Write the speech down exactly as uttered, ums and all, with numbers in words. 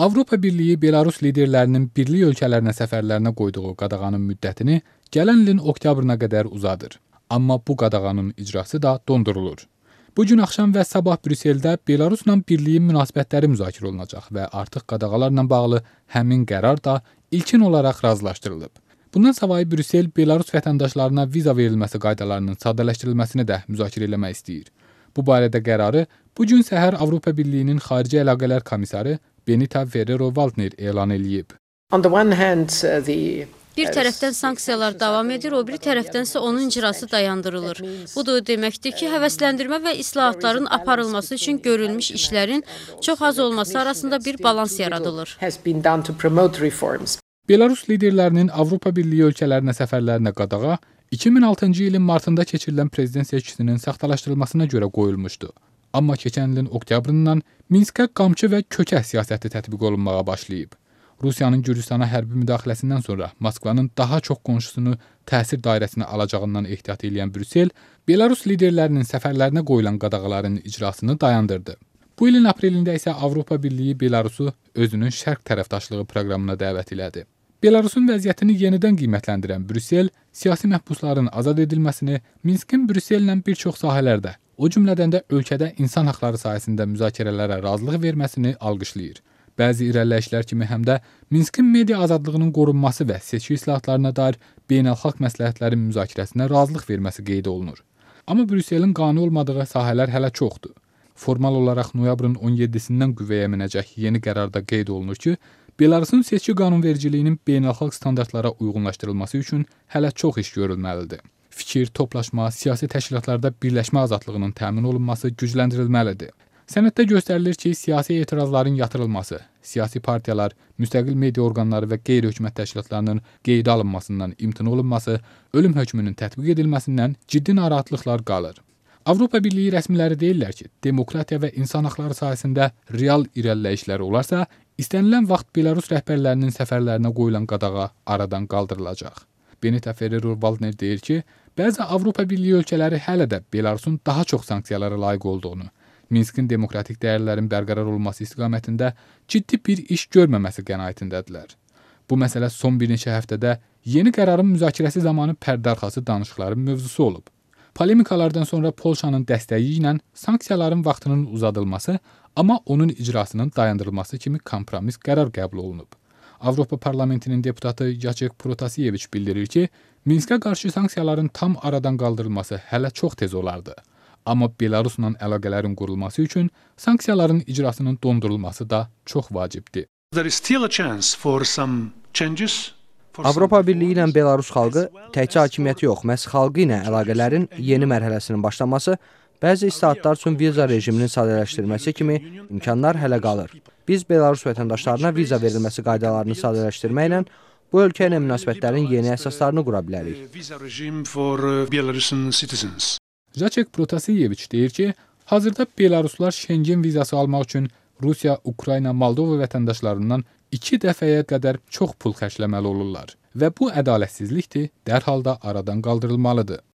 Avropa Birliyi Belarus liderlərinin birlik ölkələrinə səfərlərinə qoyduğu qadağanın müddətini gələn ilin oktyabrına qədər uzadır. Amma bu qadağanın icrası da dondurulur. Bu gün axşam və sabah Brüsseldə Belarusla birliyin münasibətləri müzakirə olunacaq və artıq qadağalarla bağlı həmin qərar da ilkin olaraq razılaşdırılıb. Bundan savayı Brüssel Belarus vətəndaşlarına viza verilməsi qaydalarının sadələşdirilməsini də müzakirə etmək istəyir. Bu barədə qərarı bu gün səhər Avropa Birliyinin Xarici Əlaqələr Komissarı Benita Ferrero-Waldner elan edib. On the one hand, uh, the Bir tərəfdən sanksiyalar davam edir, o biri tərəfdənsə onun icrası dayandırılır. Bu da deməkdir ki, həvəsləndirmə və islahatların aparılması üçün görülmüş işlərin çox az olması arasında bir balans yaradılır. Belarus liderlərinin Avropa Birliyi ölkələrinə səfərlərinə qadağa iki min altıncı ilin martında keçirilən prezident seçkisinin saxtalaşdırılmasına görə qoyulmuşdu. Amma keçən ilin oktyabrından Minskə qamçı və kökə siyasəti tətbiq olunmağa başlayıb. Rusiyanın Gürcüstana hərbi müdaxiləsindən sonra Moskvanın daha çox qonşusunu təsir dairəsinə alacağından ehtiyat edən Brüssel, Belarus liderlərinin səfərlərinə qoyulan qadağaların icrasını dayandırdı. Bu ilin aprelində isə Avropa Birliyi Belarusu özünün şərq tərəfdaşlığı proqramına dəvət elədi. Belarusun vəziyyətini yenidən qiymətləndirən Brüssel, siyasi məhbusların azad edilməsini, Minskin Brüssellə bir çox sahələrdə, o cümlədən də ölkədə insan haqları sahəsində müzakirələrə razılıq verməsini alqışlayır. Bəzi irəliləyişlər kimi həm də Minskin media azadlığının qorunması və seçki islahatlarına dair beynəlxalq məsləhətlərin müzakirəsinə razılıq verməsi qeyd olunur. Amma Brüsselin qane olmadığı sahələr hələ çoxdur. Formal olaraq noyabrın on yeddisindən qüvvəyə minəcək yeni qərarda qeyd olunur ki, Belarusun seçki qanunvericiliyinin beynəlxalq standartlara uyğunlaşdırılması üçün hələ çox iş görülməlidir. Fikir, toplaşma, siyasi təşkilatlarda birləşmə azadlığının təmin olunması gücləndirilməlidir. Sənəddə göstərilir ki, siyasi etirazların yatırılması, siyasi partiyalar, müstəqil media orqanları və qeyri-hökumət təşkilatlarının qeydə alınmasından imtina olunması, ölüm hökmünün tətbiq edilməsindən ciddi narahatlıqlar qalır. Avropa Birliyi rəsmiləri deyirlər ki, demokratiya və insan haqları sahəsində real irəliləyişlər olarsa, istənilən vaxt Belarus rəhbərlərinin səfərlərinə qoyulan qadağa aradan qaldırılacaq. Benita Ferrero-Waldner deyir ki, bəzi Avropa Birliyi ölkələri hələ də Belarusun daha çox sanksiyalara layiq olduğunu, Minskin demokratik dəyərlərin bərqərar olması istiqamətində ciddi bir iş görməməsi qənaətindədirlər. Bu məsələ son bir neçə həftədə yeni qərarın müzakirəsi zamanı pərdəarxası danışıqların mövzusu olub. Polemikalardan sonra Polşanın dəstəyi ilə sanksiyaların vaxtının uzadılması, amma onun icrasının dayandırılması kimi kompromis qərar qəbul olunub. Avropa Parlamentinin deputatı Jacek Protasiyeviç bildirir ki, Minskə qarşı sanksiyaların tam aradan qaldırılması hələ çox tez olardı. Amma Belarusla əlaqələrin qurulması üçün sanksiyaların icrasının dondurulması da çox vacibdir. Avropa Birliyi ilə Belarus xalqı təkcə hakimiyyəti yox, məhz xalqı ilə əlaqələrin yeni mərhələsinin başlaması, bəzi islahatlar üçün viza rejiminin sadələşdirilməsi kimi imkanlar hələ qalır. Biz Belarus vətəndaşlarına viza verilməsi qaydalarını sadələşdirməklə bu ölkə ilə münasibətlərin yeni əsaslarını qura bilərik. Jacek Protasiyeviç deyir ki, hazırda Belaruslar Şengen vizası almaq üçün Rusiya, Ukrayna, Moldova vətəndaşlarından iki dəfəyə qədər çox pul xərcləməli olurlar və bu ədalətsizlikdir, dərhal da aradan qaldırılmalıdır.